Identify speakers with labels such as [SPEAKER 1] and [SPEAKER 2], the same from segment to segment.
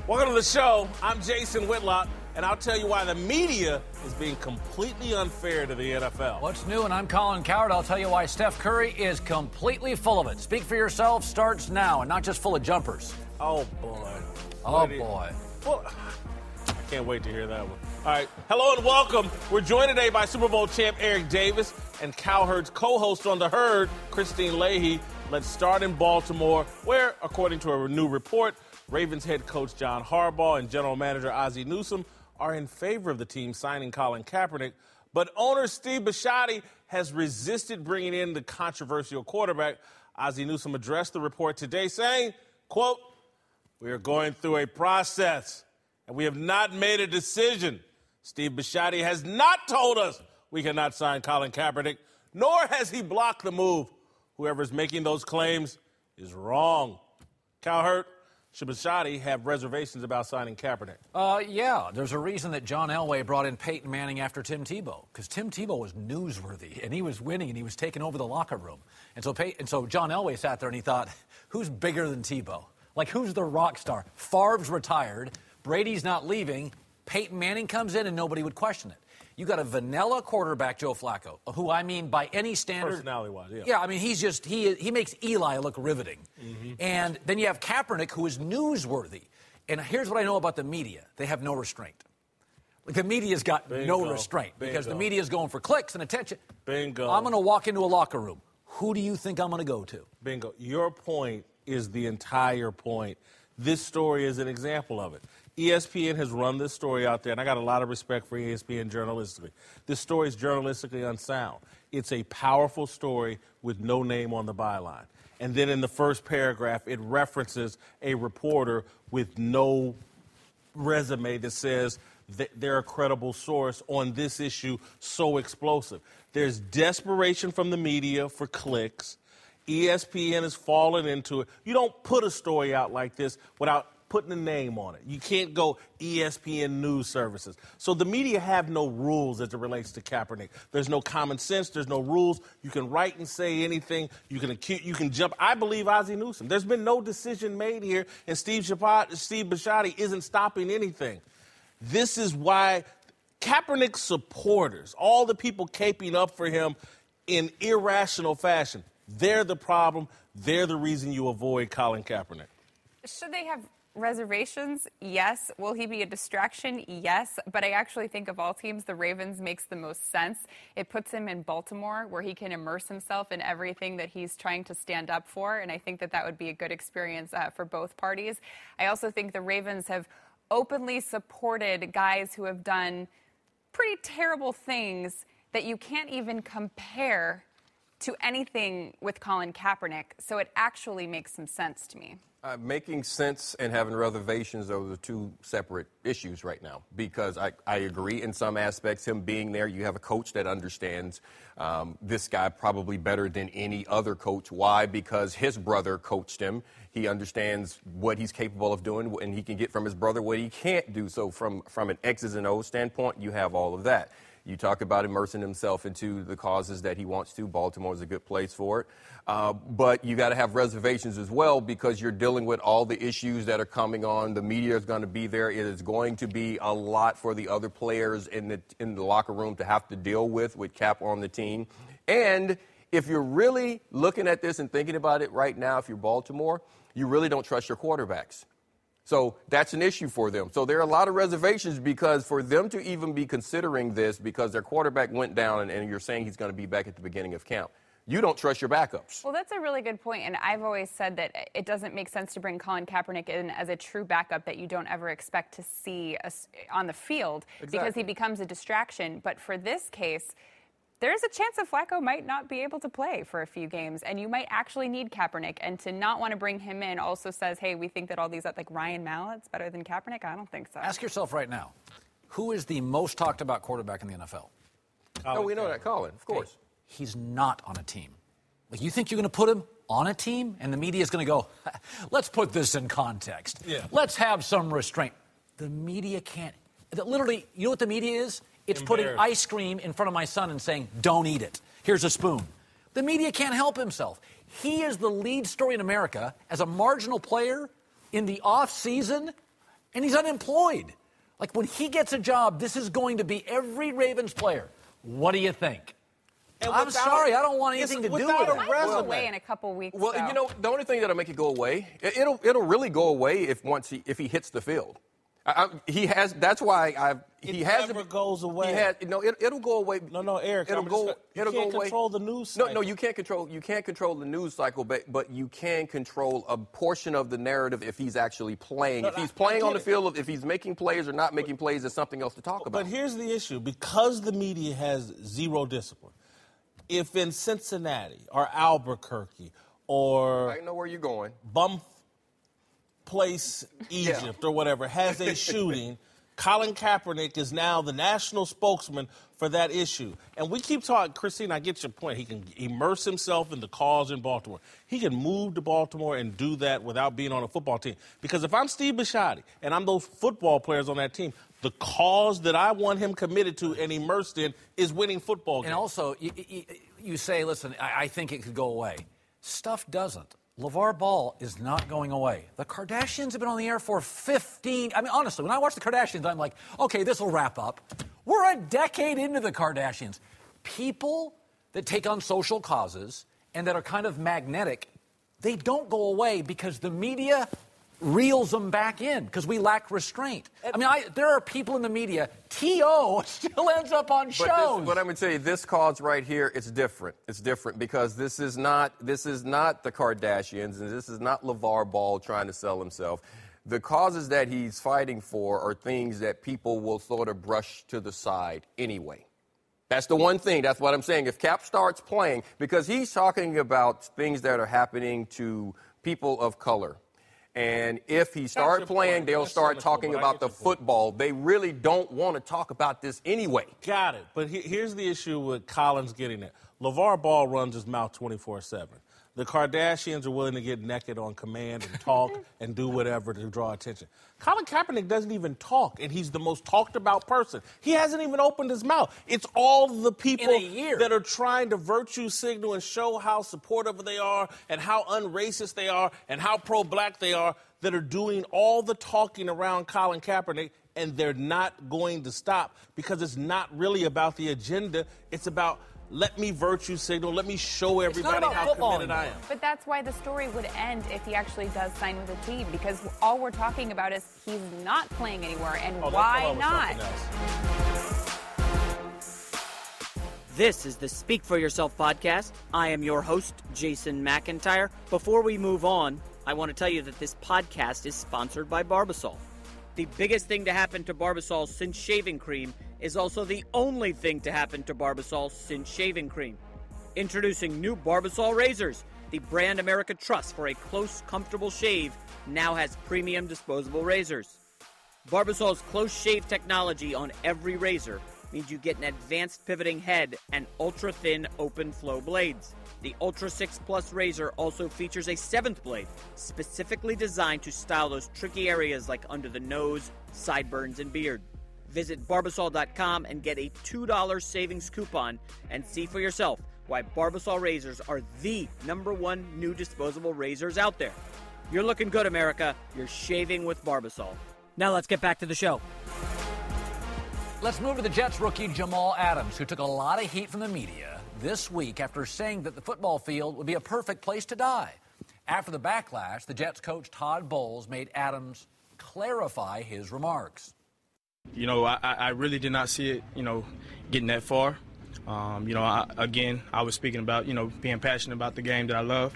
[SPEAKER 1] Welcome to the show. I'm Jason Whitlock, and I'll tell you why the media is being completely unfair to the NFL.
[SPEAKER 2] What's new? And I'm Colin Cowherd. I'll tell you why Steph Curry is completely full of it. Speak for yourself starts now, and not just full of jumpers.
[SPEAKER 1] Oh, boy.
[SPEAKER 2] Oh, boy.
[SPEAKER 1] Well, I can't wait to hear that one. All right. Hello and welcome. We're joined today by Super Bowl champ Eric Davis and Cowherd's co-host on The Herd, Christine Leahy. Let's start in Baltimore, where, according to a new report, Ravens head coach John Harbaugh and general manager Ozzie Newsome are in favor of the team signing Colin Kaepernick, but owner Steve Bisciotti has resisted bringing in the controversial quarterback. Ozzie Newsome addressed the report today saying, quote, "We are going through a process, and we have not made a decision. Steve Bisciotti has not told us we cannot sign Colin Kaepernick, nor has he blocked the move. Whoever is making those claims is wrong." Cowherd, should Bisciotti have reservations about signing Kaepernick?
[SPEAKER 2] Yeah. There's a reason that John Elway brought in Peyton Manning after Tim Tebow, because Tim Tebow was newsworthy, and he was winning, and he was taking over the locker room. And so John Elway sat there, and he thought, who's bigger than Tebow? Like, who's the rock star? Favre's retired. Brady's not leaving. Peyton Manning comes in, and nobody would question it. You got a vanilla quarterback, Joe Flacco, who, I mean, by any standard,
[SPEAKER 1] personality-wise, yeah.
[SPEAKER 2] Yeah, I mean, he makes Eli look riveting. Mm-hmm. And then you have Kaepernick, who is newsworthy. And here's what I know about the media. They have no restraint. Like, the media's got no restraint because the media's going for clicks and attention.
[SPEAKER 1] Bingo.
[SPEAKER 2] I'm going to walk into a locker room. Who do you think I'm going to go to?
[SPEAKER 1] Bingo. Your point is the entire point. This story is an example of it. ESPN has run this story out there, and I got a lot of respect for ESPN journalistically. This story is journalistically unsound. It's a powerful story with no name on the byline. And then in the first paragraph, it references a reporter with no resume that says that they're a credible source on this issue so explosive. There's desperation from the media for clicks. ESPN has fallen into it. You don't put a story out like this without putting a name on it. You can't go ESPN News Services. So the media have no rules as it relates to Kaepernick. There's no common sense. There's no rules. You can write and say anything. You can jump. I believe Ozzie Newsome. There's been no decision made here, and Steve Bisciotti isn't stopping anything. This is why Kaepernick supporters, all the people caping up for him in irrational fashion, they're the problem. They're the reason you avoid Colin Kaepernick.
[SPEAKER 3] Should they have reservations? Yes. Will he be a distraction? Yes. But I actually think of all teams, the Ravens makes the most sense. It puts him in Baltimore where he can immerse himself in everything that he's trying to stand up for. And I think that would be a good experience for both parties. I also think the Ravens have openly supported guys who have done pretty terrible things that you can't even compare to anything with Colin Kaepernick. So it actually makes some sense to me.
[SPEAKER 4] Making sense and having reservations are the two separate issues right now, because I agree in some aspects, him being there, you have a coach that understands this guy probably better than any other coach. Why? Because his brother coached him. He understands what he's capable of doing, and he can get from his brother what he can't do. So from an X's and O's standpoint, you have all of that. You talk about immersing himself into the causes that he wants to. Baltimore is a good place for it. But you got to have reservations as well, because you're dealing with all the issues that are coming on. The media is going to be there. It is going to be a lot for the other players in the locker room to have to deal with Cap on the team. And if you're really looking at this and thinking about it right now, if you're Baltimore, you really don't trust your quarterbacks. So that's an issue for them. So there are a lot of reservations, because for them to even be considering this, because their quarterback went down and you're saying he's going to be back at the beginning of camp, you don't trust your backups.
[SPEAKER 3] Well, that's a really good point. And I've always said that it doesn't make sense to bring Colin Kaepernick in as a true backup that you don't ever expect to see on the field. Exactly. Because he becomes a distraction. But for this case, there's a chance that Flacco might not be able to play for a few games, and you might actually need Kaepernick. And to not want to bring him in also says, hey, we think that all these, like Ryan Mallett's better than Kaepernick. I don't think so.
[SPEAKER 2] Ask yourself right now, who is the most talked about quarterback in the NFL?
[SPEAKER 4] Oh, we know that, Colin, of course.
[SPEAKER 2] Okay. He's not on a team. Like, you think you're going to put him on a team, and the media is going to go, let's put this in context. Yeah. Let's have some restraint. The media can't. Literally, you know what the media is? It's putting ice cream in front of my son and saying, don't eat it. Here's a spoon. The media can't help himself. He is the lead story in America as a marginal player in the off season. and he's unemployed. Like, when he gets a job, this is going to be every Ravens player. What do you think? I'm sorry, I don't want anything to do with it.
[SPEAKER 3] It might go away in a couple weeks.
[SPEAKER 4] Well,
[SPEAKER 3] though.
[SPEAKER 4] you know, the only thing that'll make it go away, it'll really go away if he hits the field. He has. That's why he has.
[SPEAKER 1] It never goes away.
[SPEAKER 4] It'll go away.
[SPEAKER 1] No, Eric.
[SPEAKER 4] It'll go away.
[SPEAKER 1] You can't control the news cycle.
[SPEAKER 4] No, you can't control. You can't control the news cycle, but you can control a portion of the narrative if he's actually playing. If he's playing on the field, if he's making plays or not making plays, there's something else to talk about.
[SPEAKER 1] But here's the issue: because the media has zero discipline. If in Cincinnati or Albuquerque or
[SPEAKER 4] I know where you're going.
[SPEAKER 1] Bum Place, Egypt, or whatever, has a shooting, Colin Kaepernick is now the national spokesman for that issue. And we keep talking, Christine, I get your point. He can immerse himself in the cause in Baltimore. He can move to Baltimore and do that without being on a football team. Because if I'm Steve Bisciotti and I'm those football players on that team, the cause that I want him committed to and immersed in is winning football games.
[SPEAKER 2] And also, you say, listen, I think it could go away. Stuff doesn't. LeVar Ball is not going away. The Kardashians have been on the air for 15. I mean, honestly, when I watch the Kardashians, I'm like, okay, this will wrap up. We're a decade into the Kardashians. People that take on social causes and that are kind of magnetic, they don't go away because the media reels them back in because we lack restraint. I mean, there are people in the media. T.O. still ends up on shows.
[SPEAKER 4] But I'm going to tell you, this cause right here, it's different. It's different because this is not the Kardashians, and this is not LeVar Ball trying to sell himself. The causes that he's fighting for are things that people will sort of brush to the side anyway. That's the one thing. That's what I'm saying. If Cap starts playing, because he's talking about things that are happening to people of color. And if he starts playing, they'll start talking about the football. They really don't want to talk about this anyway.
[SPEAKER 1] Got it. But here's the issue with Collins getting it. LeVar Ball runs his mouth 24/7. The Kardashians are willing to get naked on command and talk and do whatever to draw attention. Colin Kaepernick doesn't even talk, and he's the most talked about person. He hasn't even opened his mouth. It's all the people that are trying to virtue signal and show how supportive they are and how unracist they are and how pro-black they are that are doing all the talking around Colin Kaepernick, and they're not going to stop because it's not really about the agenda. It's about let me virtue signal. Let me show everybody how committed I am.
[SPEAKER 3] But that's why the story would end if he actually does sign with a team, because all we're talking about is he's not playing anywhere, and why not?
[SPEAKER 5] This is the Speak for Yourself podcast. I am your host, Jason McIntyre. Before we move on, I want to tell you that this podcast is sponsored by Barbasol. The biggest thing to happen to Barbasol since shaving cream is also the only thing to happen to Barbasol since shaving cream. Introducing new Barbasol razors. The brand America trusts for a close, comfortable shave now has premium disposable razors. Barbasol's close shave technology on every razor means you get an advanced pivoting head and ultra-thin open flow blades. The Ultra 6 Plus razor also features a 7th blade, specifically designed to style those tricky areas like under the nose, sideburns, and beard. Visit Barbasol.com and get a $2 savings coupon and see for yourself why Barbasol razors are the #1 new disposable razors out there. You're looking good, America. You're shaving with Barbasol. Now let's get back to the show.
[SPEAKER 2] Let's move to the Jets rookie Jamal Adams, who took a lot of heat from the media this week after saying that the football field would be a perfect place to die. After the backlash, the Jets coach Todd Bowles made Adams clarify his remarks.
[SPEAKER 6] You know, I really did not see it, getting that far. I was speaking about, being passionate about the game that I love.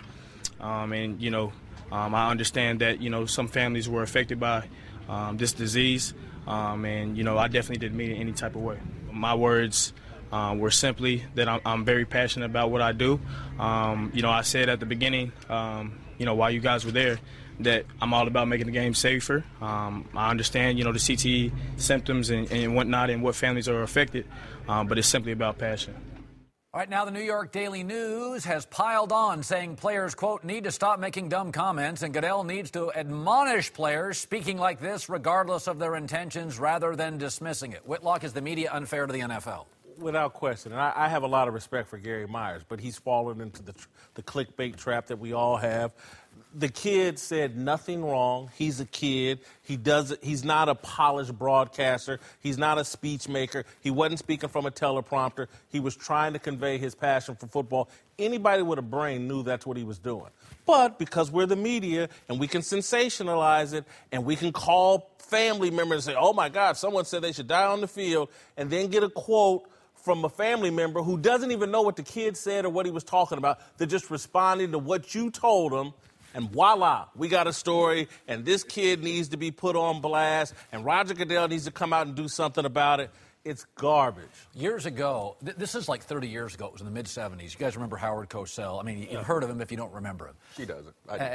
[SPEAKER 6] I understand that, some families were affected by this disease. I definitely didn't mean it any type of way. My words were simply that I'm very passionate about what I do. I said at the beginning, while you guys were there, that I'm all about making the game safer. I understand, the CTE symptoms and whatnot and what families are affected, but it's simply about passion.
[SPEAKER 2] All right, now the New York Daily News has piled on saying players, quote, need to stop making dumb comments, and Goodell needs to admonish players speaking like this regardless of their intentions rather than dismissing it. Whitlock, is the media unfair to the NFL?
[SPEAKER 1] Without question. And I have a lot of respect for Gary Myers, but he's fallen into the clickbait trap that we all have. the kid said nothing wrong. He's a kid. He's not a polished broadcaster. He's not a speech maker. He wasn't speaking from a teleprompter. He was trying to convey his passion for football. Anybody with a brain knew that's what he was doing. But because we're the media and we can sensationalize it and we can call family members and say, oh, my God, someone said they should die on the field, and then get a quote from a family member who doesn't even know what the kid said or what he was talking about. They're just responding to what you told them. And voila, we got a story, and this kid needs to be put on blast, and Roger Goodell needs to come out and do something about it. It's garbage.
[SPEAKER 2] Years ago, this is like 30 years ago. It was in the mid-'70s. You guys remember Howard Cosell? I mean, you've heard of him if you don't remember him.
[SPEAKER 4] She doesn't.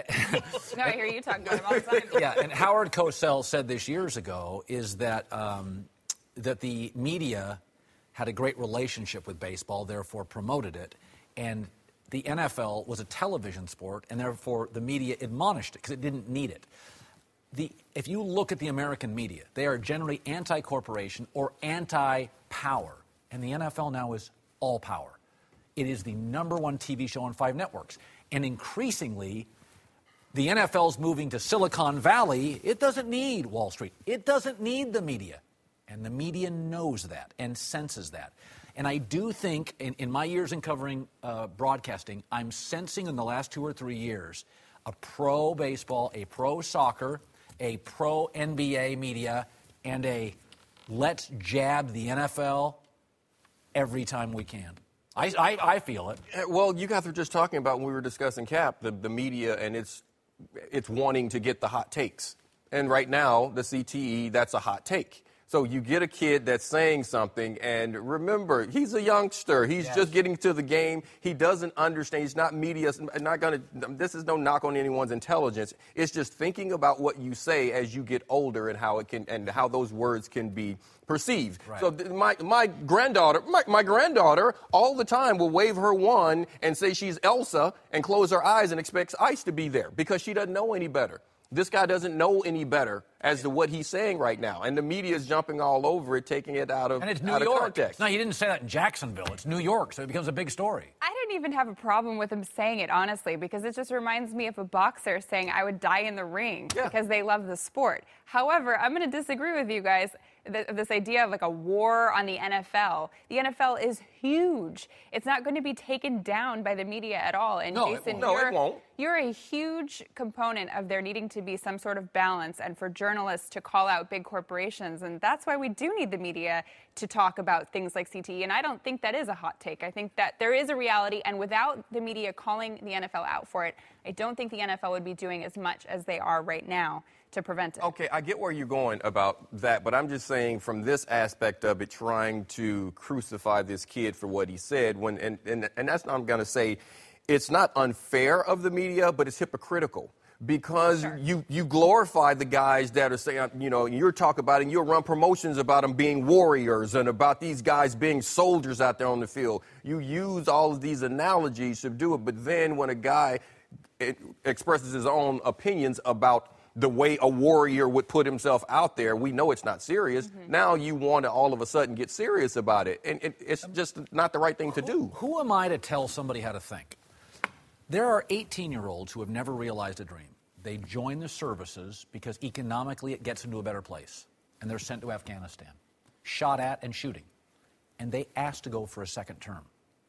[SPEAKER 3] No, I hear you talking about him all the time.
[SPEAKER 2] Yeah, and Howard Cosell said this years ago is that that the media had a great relationship with baseball, therefore promoted it, and the NFL was a television sport, and therefore the media admonished it because it didn't need it. If you look at the American media, they are generally anti-corporation or anti-power, and the NFL now is all power. It is the #1 TV show on 5 networks, and increasingly, the NFL's moving to Silicon Valley. It doesn't need Wall Street. It doesn't need the media, and the media knows that and senses that. And I do think, in my years in covering broadcasting, I'm sensing in the last 2 or 3 years a pro-baseball, a pro-soccer, a pro-NBA media, and a let's jab the NFL every time we can. I feel it.
[SPEAKER 4] Well, you guys were just talking about when we were discussing Cap, the media and its wanting to get the hot takes. And right now, the CTE, that's a hot take. So you get a kid that's saying something, and remember, he's a youngster. He's just getting to the game. He doesn't understand. He's not media. This is no knock on anyone's intelligence. It's just thinking about what you say as you get older and how it can and how those words can be perceived.
[SPEAKER 2] Right.
[SPEAKER 4] So my granddaughter all the time will wave her wand and say she's Elsa and close her eyes and expects ice to be there because she doesn't know any better. This guy doesn't know any better as to what he's saying right now. And the media is jumping all over it, taking it out of context.
[SPEAKER 2] And it's New York. No, you didn't say that in Jacksonville. It's New York, so it becomes a big story.
[SPEAKER 3] I didn't even have a problem with him saying it, honestly, because it just reminds me of a boxer saying, I would die in the ring because they love the sport. However, I'm going to disagree with you guys. This idea of like a war on the NFL. The NFL is huge. It's not going to be taken down by the media at all. And
[SPEAKER 4] No,
[SPEAKER 3] Jason,
[SPEAKER 4] it won't.
[SPEAKER 3] You're a huge component of there needing to be some sort of balance and for journalists to call out big corporations. And that's why we do need the media to talk about things like CTE. And I don't think that is a hot take. I think that there is a reality. And without the media calling the NFL out for it, I don't think the NFL would be doing as much as they are right now to prevent it.
[SPEAKER 4] Okay, I get where you're going about that, but I'm just saying from this aspect of it, trying to crucify this kid for what he said, and that's what I'm going to say. It's not unfair of the media, but it's hypocritical. Because you glorify the guys that are saying, you're talking about it, and you'll run promotions about them being warriors and about these guys being soldiers out there on the field. You use all of these analogies to do it, but then when a guy expresses his own opinions about the way a warrior would put himself out there, we know it's not serious. Mm-hmm. Now you want to all of a sudden get serious about it, and it's just not the right thing to do.
[SPEAKER 2] Who am I to tell somebody how to think? There are 18-year-olds who have never realized a dream. They join the services because economically it gets them to a better place, and they're sent to Afghanistan, shot at and shooting, and they ask to go for a second term.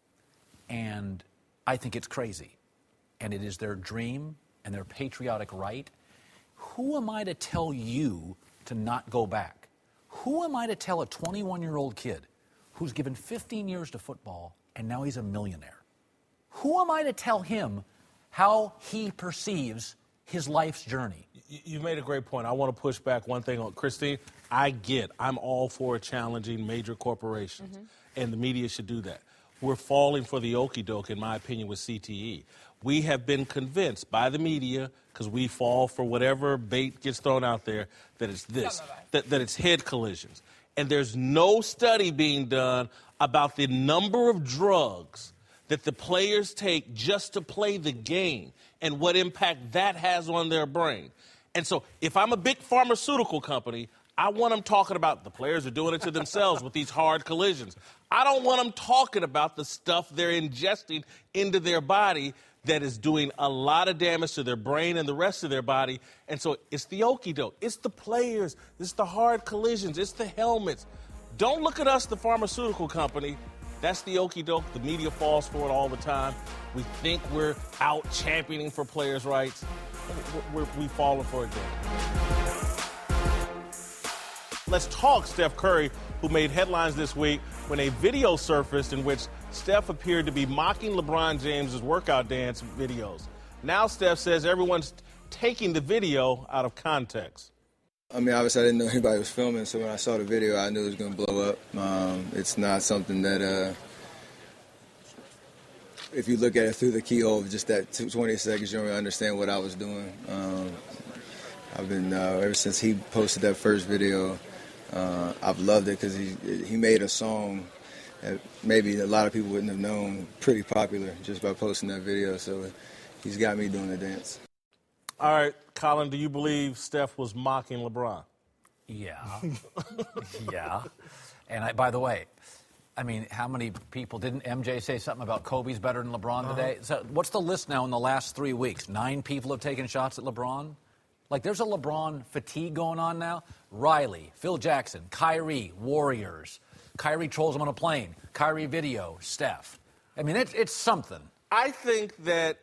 [SPEAKER 2] And I think it's crazy, and it is their dream and their patriotic right. Who am I to tell you to not go back? Who am I to tell a 21-year-old kid who's given 15 years to football and now he's a millionaire? Who am I to tell him how he perceives his life's journey?
[SPEAKER 1] You made a great point. I want to push back one thing on Christine. I'm all for challenging major corporations, and the media should do that. We're falling for the okie doke, in my opinion, with CTE. We have been convinced by the media, because we fall for whatever bait gets thrown out there, that it's this, that it's head collisions. And there's no study being done about the number of drugs that the players take just to play the game and what impact that has on their brain. And so if I'm a big pharmaceutical company, I want them talking about the players are doing it to themselves with these hard collisions. I don't want them talking about the stuff they're ingesting into their body that is doing a lot of damage to their brain and the rest of their body. And so it's the okie-doke. It's the players. It's the hard collisions. It's the helmets. Don't look at us, the pharmaceutical company. That's the okie-doke. The media falls for it all the time. We think we're out championing for players' rights. We've fallen for it again. Let's talk Steph Curry, who made headlines this week when a video surfaced in which Steph appeared to be mocking LeBron James's workout dance videos. Now Steph says everyone's taking the video out of context.
[SPEAKER 7] I mean, obviously, I didn't know anybody was filming, so when I saw the video, I knew it was going to blow up. It's not something that, if you look at it through the keyhole of just that 20 seconds, you don't really understand what I was doing. I've been, ever since he posted that first video, I've loved it because he made a song that maybe a lot of people wouldn't have known, pretty popular, just by posting that video. So he's got me doing the dance.
[SPEAKER 1] All right, Colin, do you believe Steph was mocking LeBron?
[SPEAKER 2] Yeah. Yeah. And by the way, I mean, how many people, didn't MJ say something about Kobe's better than LeBron today? So what's the list now in the last 3 weeks? 9 people have taken shots at LeBron? Like, there's a LeBron fatigue going on now. Riley, Phil Jackson, Kyrie, Warriors. Kyrie trolls him on a plane. Kyrie video, Steph. I mean, it's something.
[SPEAKER 1] I think that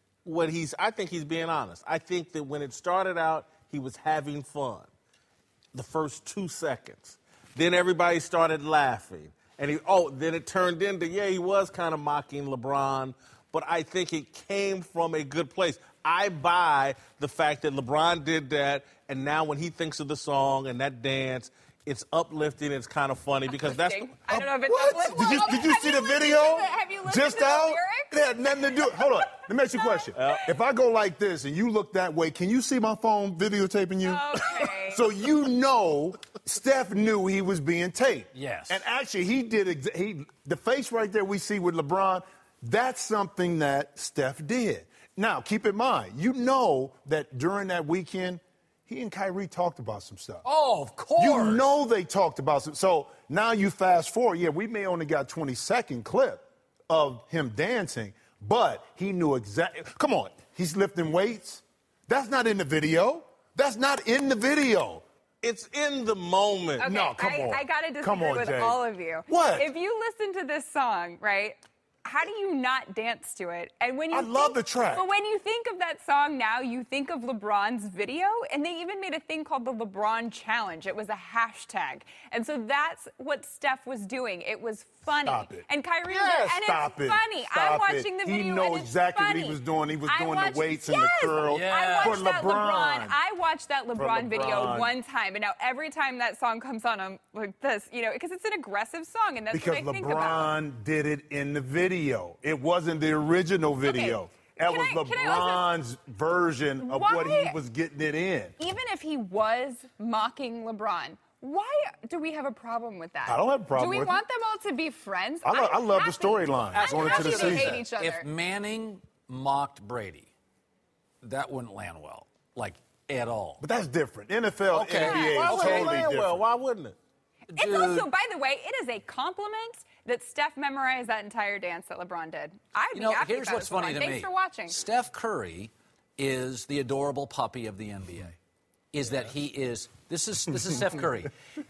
[SPEAKER 1] I think he's being honest. I think that when it started out, he was having fun. The first 2 seconds. Then everybody started laughing. And then it turned into, he was kind of mocking LeBron. But I think it came from a good place. I buy the fact that LeBron did that, and now when he thinks of the song and that dance, it's uplifting. It's kind of funny because that's.
[SPEAKER 3] I don't know if it's uplifting.
[SPEAKER 8] Did you see the video?
[SPEAKER 3] Have you listened
[SPEAKER 8] just
[SPEAKER 3] to the
[SPEAKER 8] out?
[SPEAKER 3] lyrics?
[SPEAKER 8] It had nothing to do. Hold on. Let me ask you a question. If I go like this and you look that way, can you see my phone videotaping you?
[SPEAKER 3] Okay.
[SPEAKER 8] So you know Steph knew he was being taped.
[SPEAKER 2] Yes.
[SPEAKER 8] And actually, he did. The face right there we see with LeBron, that's something that Steph did. Now, keep in mind, you know that during that weekend, he and Kyrie talked about some stuff.
[SPEAKER 2] Oh, of course.
[SPEAKER 8] You know they talked about some. So now you fast forward. We may only got 20-second clip of him dancing, but he knew exactly. Come on, he's lifting weights. That's not in the video. That's not in the video.
[SPEAKER 1] It's in the moment.
[SPEAKER 3] Okay,
[SPEAKER 8] No, come on.
[SPEAKER 3] I got to
[SPEAKER 8] Come
[SPEAKER 3] disagree
[SPEAKER 8] on,
[SPEAKER 3] with
[SPEAKER 8] Jay.
[SPEAKER 3] all of you.
[SPEAKER 8] What?
[SPEAKER 3] If you listen to this song, right, how do you not dance to it? And when you
[SPEAKER 8] I love the track.
[SPEAKER 3] But when you think of that song now, you think of LeBron's video, and they even made a thing called the LeBron Challenge. It was a hashtag. And so that's what Steph was doing. It was funny.
[SPEAKER 8] Stop it.
[SPEAKER 3] And Kyrie
[SPEAKER 8] Yes,
[SPEAKER 3] and
[SPEAKER 8] stop
[SPEAKER 3] it's
[SPEAKER 8] it.
[SPEAKER 3] funny.
[SPEAKER 8] Stop
[SPEAKER 3] I'm watching
[SPEAKER 8] it.
[SPEAKER 3] the video
[SPEAKER 8] He knows
[SPEAKER 3] and it's
[SPEAKER 8] exactly what
[SPEAKER 3] funny.
[SPEAKER 8] he was doing. He was doing
[SPEAKER 3] watched,
[SPEAKER 8] the weights and the curls
[SPEAKER 3] I
[SPEAKER 8] for
[SPEAKER 3] watched that
[SPEAKER 8] LeBron.
[SPEAKER 3] I watched that LeBron video
[SPEAKER 8] LeBron.
[SPEAKER 3] one time, and now every time that song comes on, I'm like this, because it's an aggressive song, and that's
[SPEAKER 8] Because
[SPEAKER 3] what I think about.
[SPEAKER 8] LeBron did it in the video. It wasn't the original video. That was
[SPEAKER 3] Can I
[SPEAKER 8] LeBron's version of what he was getting it in.
[SPEAKER 3] Even if he was mocking LeBron, why do we have a problem with that?
[SPEAKER 8] I don't have a problem
[SPEAKER 3] Do we
[SPEAKER 8] with
[SPEAKER 3] want them all to be friends?
[SPEAKER 8] I love the storyline
[SPEAKER 3] I'm
[SPEAKER 8] going into
[SPEAKER 3] happy
[SPEAKER 8] the
[SPEAKER 3] they
[SPEAKER 8] season.
[SPEAKER 3] hate each other.
[SPEAKER 2] If Manning mocked Brady, that wouldn't land well, like, at all.
[SPEAKER 8] But that's different. NFL,
[SPEAKER 2] Okay.
[SPEAKER 8] NBA
[SPEAKER 1] Why
[SPEAKER 8] is
[SPEAKER 1] would it
[SPEAKER 8] totally
[SPEAKER 1] land
[SPEAKER 8] different.
[SPEAKER 1] well? Why wouldn't it?
[SPEAKER 3] It's also, by the way, it is a compliment that Steph memorized that entire dance that LeBron did. I'd be happy
[SPEAKER 2] here's
[SPEAKER 3] if that
[SPEAKER 2] what's
[SPEAKER 3] was
[SPEAKER 2] funny
[SPEAKER 3] LeBron.
[SPEAKER 2] to me.
[SPEAKER 3] Thanks for watching.
[SPEAKER 2] Steph Curry is the adorable puppy of the NBA. Is that he is? This is Steph Curry.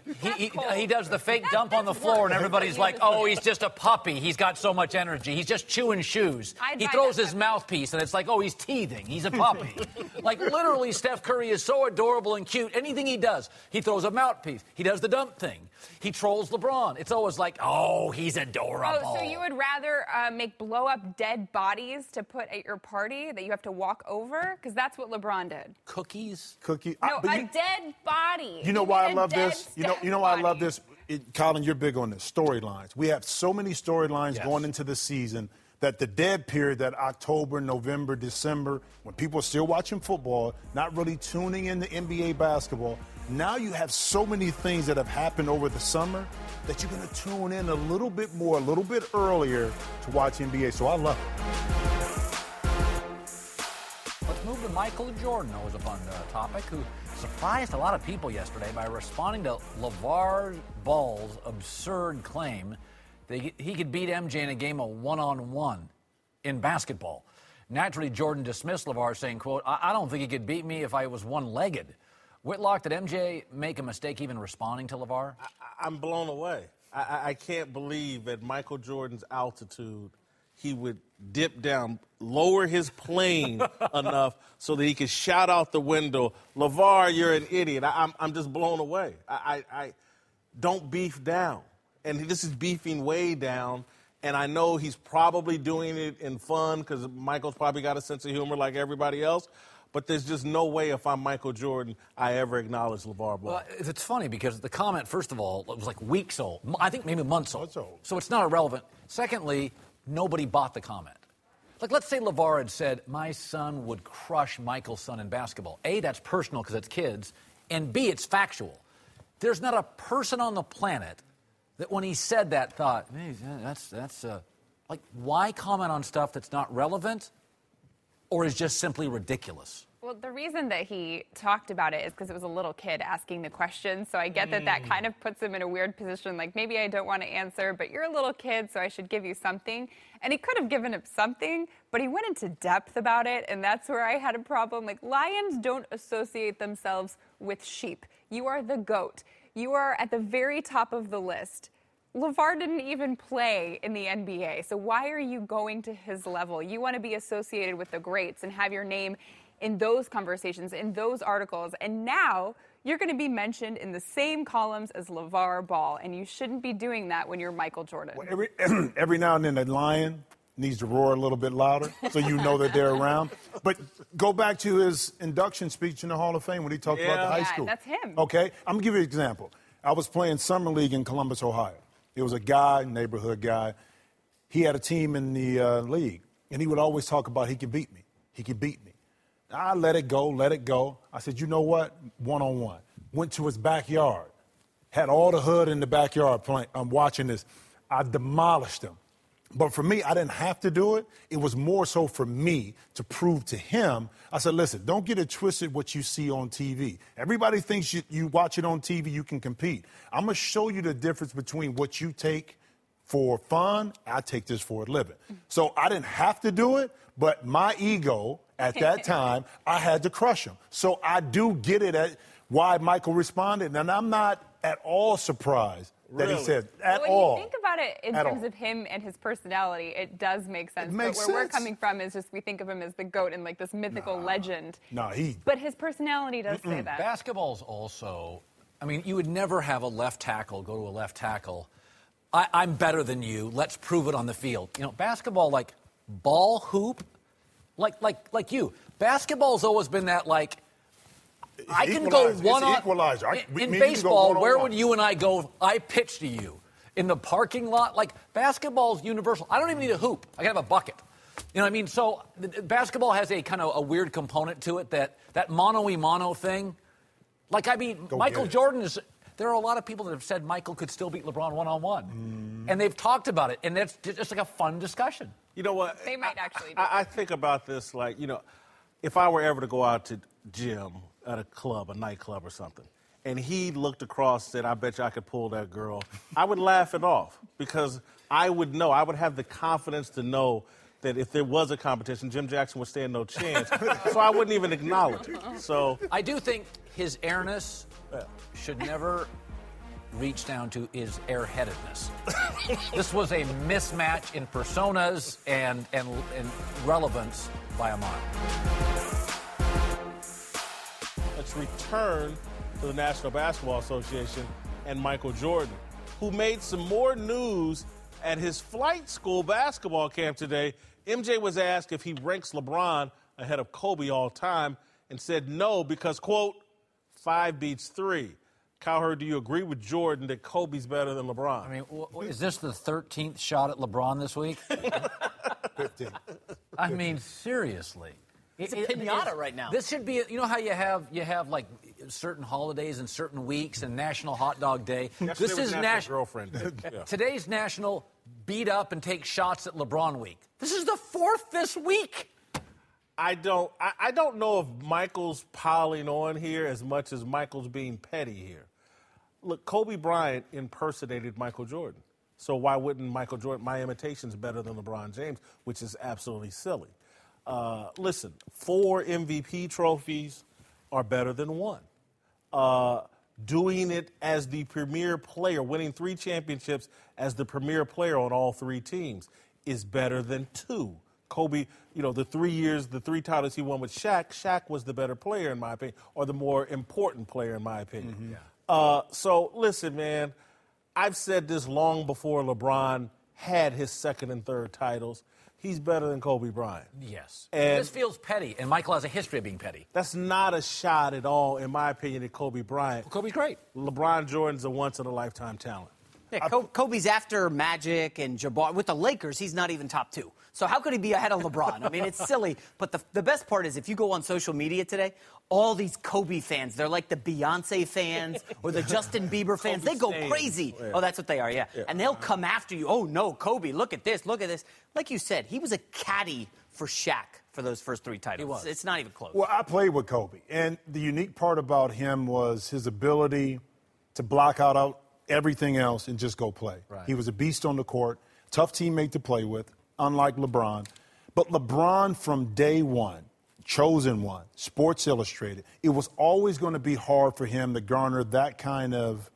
[SPEAKER 2] He does the fake dump on the floor, and everybody's like, "Oh, he's just a puppy. He's got so much energy. He's just chewing shoes." He throws his mouthpiece, and it's like, "Oh, he's teething. He's a puppy." Like, literally, Steph Curry is so adorable and cute. Anything he does, he throws a mouthpiece. He does the dump thing. He trolls LeBron. It's always like, "Oh, he's adorable."
[SPEAKER 3] Oh, so you would rather make blow-up dead bodies to put at your party that you have to walk over? Because that's what LeBron did.
[SPEAKER 2] Cookies?
[SPEAKER 3] No, a dead body.
[SPEAKER 8] You know why I
[SPEAKER 3] mean a
[SPEAKER 8] love
[SPEAKER 3] dead
[SPEAKER 8] this? You know why I love
[SPEAKER 3] body.
[SPEAKER 8] this? Colin, you're big on this. Storylines. We have so many storylines going into the season that the dead period, that October, November, December, when people are still watching football, not really tuning in to NBA basketball, now you have so many things that have happened over the summer that you're going to tune in a little bit more, a little bit earlier to watch NBA. So I love it.
[SPEAKER 2] Let's move to Michael Jordan, who was a fun topic, who surprised a lot of people yesterday by responding to LeVar Ball's absurd claim that he could beat MJ in a game of one-on-one in basketball. naturally Jordan dismissed LeVar, saying, quote, I don't think he could beat me if I was one-legged. Whitlock, did MJ make a mistake even responding to LeVar?
[SPEAKER 1] I'm blown away. I can't believe at Michael Jordan's altitude he would dip down, lower his plane enough so that he could shout out the window, LeVar, you're an idiot. I'm just blown away. I don't beef down. And this is beefing way down. And I know he's probably doing it in fun because Michael's probably got a sense of humor like everybody else. But there's just no way if I'm Michael Jordan I ever acknowledge LeVar Ball.
[SPEAKER 2] Well, it's funny because the comment, first of all, it was like weeks old. I think maybe months old.
[SPEAKER 8] Months old.
[SPEAKER 2] So it's not irrelevant. Secondly, nobody bought the comment. Like, let's say LeVar had said, my son would crush Michael's son in basketball. A, that's personal because it's kids. And B, it's factual. There's not a person on the planet that when he said that thought, hey, that's like, why comment on stuff that's not relevant or is just simply ridiculous?
[SPEAKER 3] Well, the reason that he talked about it is because it was a little kid asking the question. So I get that kind of puts him in a weird position. Like, maybe I don't want to answer, but you're a little kid, so I should give you something. And he could have given him something, but he went into depth about it. And that's where I had a problem. Like, lions don't associate themselves with sheep. You are the GOAT. You are at the very top of the list. LeVar didn't even play in the NBA. So why are you going to his level? You want to be associated with the greats and have your name in those conversations, in those articles. And now you're going to be mentioned in the same columns as LeVar Ball. And you shouldn't be doing that when you're Michael Jordan.
[SPEAKER 8] Well, every now and then a lion needs to roar a little bit louder so you know that they're around. But go back to his induction speech in the Hall of Fame when he talked about the high school.
[SPEAKER 3] That's him.
[SPEAKER 8] Okay, I'm going to give you an example. I was playing Summer League in Columbus, Ohio. It was a guy, neighborhood guy. He had a team in the league, and he would always talk about he could beat me. He could beat me. I let it go, let it go. I said, you know what? One-on-one. Went to his backyard. Had all the hood in the backyard playing. I'm watching this. I demolished him. But for me, I didn't have to do it. It was more so for me to prove to him. I said, listen, don't get it twisted what you see on TV. Everybody thinks you watch it on TV, you can compete. I'm going to show you the difference between what you take for fun. I take this for a living. So I didn't have to do it, but my ego at that time, I had to crush him. So I do get it at why Michael responded, and I'm not at all surprised that he said at all.
[SPEAKER 3] When you think about it in terms of him and his personality, it does make sense. But where we're coming from is just we think of him as the GOAT and like this mythical legend. But his personality does say that.
[SPEAKER 2] Basketball's also, I mean, you would never have a left tackle go to a left tackle. I'm better than you. Let's prove it on the field. You know, basketball, like ball hoop, like you. Basketball's always been that like, I can go one-on-one.
[SPEAKER 8] Equalizer.
[SPEAKER 2] In baseball, where would you and I go? I pitch to you. In the parking lot, like basketball's universal. I don't even need a hoop. I can have a bucket. You know what I mean? So basketball has a kind of a weird component to it, that mono-y-mono thing. Like, I mean, Michael Jordan is... There are a lot of people that have said Michael could still beat LeBron one-on-one. And they've talked about it, and that's just like a fun discussion.
[SPEAKER 1] You know what?
[SPEAKER 3] They might actually do
[SPEAKER 1] I think about this like, you know, if I were ever to go out to gym at a club, a nightclub or something, and he looked across and said, I bet you I could pull that girl, I would laugh it off because I would know, I would have the confidence to know that if there was a competition, Jim Jackson would stand no chance. So I wouldn't even acknowledge it. So
[SPEAKER 2] I do think his airness should never reach down to his airheadedness. This was a mismatch in personas and relevance by a mile.
[SPEAKER 1] Let's return to the National Basketball Association and Michael Jordan, who made some more news at his flight school basketball camp today. MJ was asked if he ranks LeBron ahead of Kobe all time and said no because, quote, 5 beats 3. Cowherd, do you agree with Jordan that Kobe's better than LeBron?
[SPEAKER 2] I mean, is this the 13th shot at LeBron this week?
[SPEAKER 8] 15.
[SPEAKER 2] I mean, seriously.
[SPEAKER 5] It's a pinata right now.
[SPEAKER 2] This should be, you know how you have like certain holidays and certain weeks and National Hot Dog Day.
[SPEAKER 1] This is National Girlfriend Day. Yeah.
[SPEAKER 2] Today's National Beat Up and Take Shots at LeBron Week. This is the 4th this week.
[SPEAKER 1] I don't know if Michael's piling on here as much as Michael's being petty here. Look, Kobe Bryant impersonated Michael Jordan. So why wouldn't Michael Jordan, my imitation's better than LeBron James, which is absolutely silly. Listen, 4 MVP trophies are better than 1. Doing it as the premier player, winning 3 championships as the premier player on all 3 teams is better than 2. Kobe, the 3 titles he won with Shaq was the better player in my opinion, or the more important player in my opinion.
[SPEAKER 2] Mm-hmm. Yeah.
[SPEAKER 1] So listen, man, I've said this long before LeBron had his 2nd and 3rd titles. He's better than Kobe Bryant.
[SPEAKER 2] Yes.
[SPEAKER 1] And
[SPEAKER 2] this feels petty, and Michael has a history of being petty.
[SPEAKER 1] That's not a shot at all, in my opinion, at Kobe Bryant.
[SPEAKER 2] Well, Kobe's great.
[SPEAKER 1] LeBron Jordan's a once-in-a-lifetime talent.
[SPEAKER 5] Yeah, Kobe's after Magic and Jabbar. With the Lakers, he's not even top 2. So how could he be ahead of LeBron? I mean, it's silly. But the best part is if you go on social media today, all these Kobe fans, they're like the Beyonce fans or the Justin Bieber fans. They go crazy. Yeah. Oh, that's what they are, yeah. And they'll come after you. Oh, no, Kobe, look at this, look at this. Like you said, he was a caddy for Shaq for those first 3 titles.
[SPEAKER 2] He was.
[SPEAKER 5] It's not even close.
[SPEAKER 8] Well, I played with Kobe. And the unique part about him was his ability to block out everything else and just go play.
[SPEAKER 2] Right.
[SPEAKER 8] He was a beast on the court, tough teammate to play with, unlike LeBron. But LeBron from day one, chosen one, Sports Illustrated, it was always going to be hard for him to garner that kind of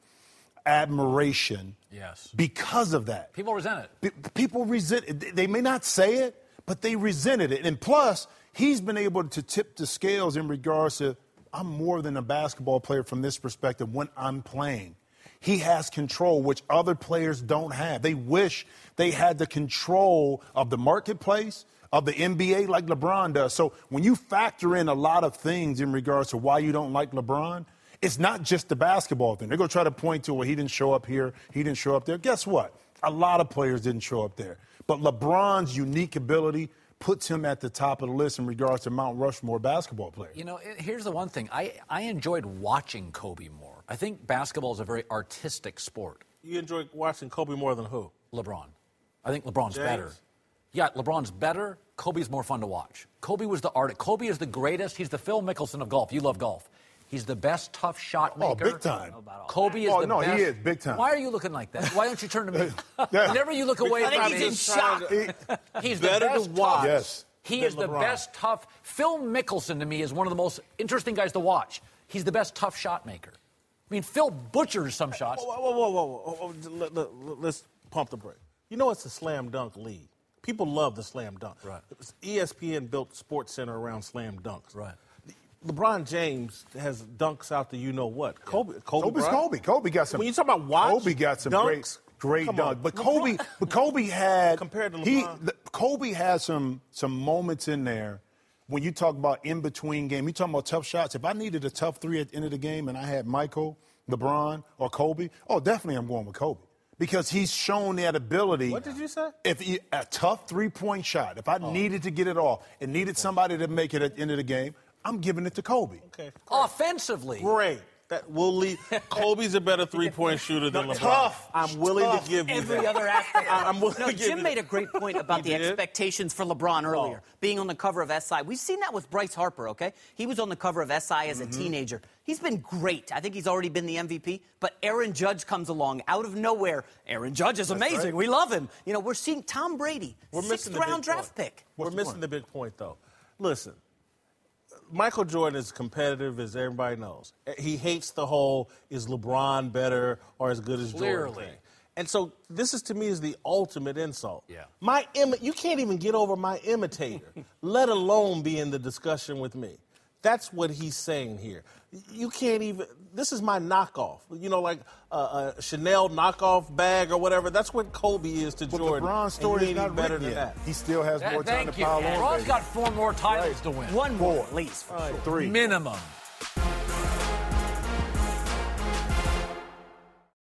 [SPEAKER 8] admiration.
[SPEAKER 2] Yes.
[SPEAKER 8] Because of that.
[SPEAKER 2] People resent it.
[SPEAKER 8] People resent it. They may not say it, but they resented it. And plus, he's been able to tip the scales in regards to, I'm more than a basketball player from this perspective when I'm playing. He has control, which other players don't have. They wish they had the control of the marketplace, of the NBA like LeBron does. So when you factor in a lot of things in regards to why you don't like LeBron, it's not just the basketball thing. They're going to try to point to, well, he didn't show up here, he didn't show up there. Guess what? A lot of players didn't show up there. But LeBron's unique ability puts him at the top of the list in regards to Mount Rushmore basketball players.
[SPEAKER 2] Here's the one thing. I enjoyed watching Kobe more. I think basketball is a very artistic sport.
[SPEAKER 1] You enjoy watching Kobe more than who?
[SPEAKER 2] LeBron. I think LeBron's better. Yeah, LeBron's better. Kobe's more fun to watch. Kobe was the artist. Kobe is the greatest. He's the Phil Mickelson of golf. You love golf. He's the best tough shot maker.
[SPEAKER 8] Oh, big time.
[SPEAKER 2] Kobe is the best.
[SPEAKER 8] He is big time.
[SPEAKER 2] Why are you looking like that? Why don't you turn to me? Whenever you look away from me,
[SPEAKER 5] he's in shock.
[SPEAKER 2] He's
[SPEAKER 1] better
[SPEAKER 2] the best
[SPEAKER 1] to watch.
[SPEAKER 8] Yes.
[SPEAKER 2] He is the best tough. Phil Mickelson to me is one of the most interesting guys to watch. He's the best tough shot maker. I mean, Phil butchers some shots.
[SPEAKER 1] Whoa. Let's pump the brake. It's a slam dunk league. People love the slam dunk.
[SPEAKER 2] Right.
[SPEAKER 1] ESPN built SportsCenter around slam dunks.
[SPEAKER 2] Right.
[SPEAKER 1] LeBron James has dunks out the you-know-what.
[SPEAKER 8] Yeah. Kobe's Kobe. Kobe got some.
[SPEAKER 1] When you talk about watch,
[SPEAKER 8] Kobe got some
[SPEAKER 1] dunks,
[SPEAKER 8] great dunks. But Kobe had
[SPEAKER 1] compared to LeBron.
[SPEAKER 8] Kobe had some moments in there. When you talk about in-between game, you talking about tough shots. If I needed a tough 3 at the end of the game and I had Michael, LeBron, or Kobe, definitely I'm going with Kobe. Because he's shown that ability.
[SPEAKER 1] What did you say?
[SPEAKER 8] A tough 3-point shot, if I needed to get it off and needed somebody to make it at the end of the game, I'm giving it to Kobe.
[SPEAKER 1] Okay.
[SPEAKER 2] Offensively.
[SPEAKER 1] Great. That will lead. Kobe's a better 3-point shooter than LeBron.
[SPEAKER 8] Tough.
[SPEAKER 1] I'm willing to give you
[SPEAKER 5] every
[SPEAKER 1] that.
[SPEAKER 5] other aspect.
[SPEAKER 1] I'm willing to give
[SPEAKER 5] Jim
[SPEAKER 1] you
[SPEAKER 5] made
[SPEAKER 1] that.
[SPEAKER 5] a great point about the
[SPEAKER 1] did?
[SPEAKER 5] expectations for LeBron earlier, being on the cover of SI. We've seen that with Bryce Harper, okay? He was on the cover of SI as a teenager. He's been great. I think he's already been the MVP. But Aaron Judge comes along out of nowhere. Aaron Judge is amazing.
[SPEAKER 8] Right.
[SPEAKER 5] We love him. We're seeing Tom Brady,
[SPEAKER 1] We're missing the
[SPEAKER 5] 6th round
[SPEAKER 1] big
[SPEAKER 5] draft
[SPEAKER 1] point.
[SPEAKER 5] pick.
[SPEAKER 1] We're missing the big point, though. Listen. Michael Jordan is competitive, as everybody knows. He hates the whole, is LeBron better or as good as Jordan thing. And so this to me is the ultimate insult.
[SPEAKER 2] Yeah.
[SPEAKER 1] You can't even get over my imitator, let alone be in the discussion with me. That's what he's saying here. You can't even, this is my knockoff. Like a Chanel knockoff bag or whatever. That's what Kobe is to Jordan.
[SPEAKER 8] LeBron's story is not
[SPEAKER 1] better
[SPEAKER 8] written
[SPEAKER 1] than
[SPEAKER 8] yet.
[SPEAKER 1] that.
[SPEAKER 8] He still has more time to
[SPEAKER 2] Thank you.
[SPEAKER 8] pile on.
[SPEAKER 2] LeBron's got 4 more titles to win.
[SPEAKER 5] One more, at least.
[SPEAKER 8] 3.
[SPEAKER 2] Minimum.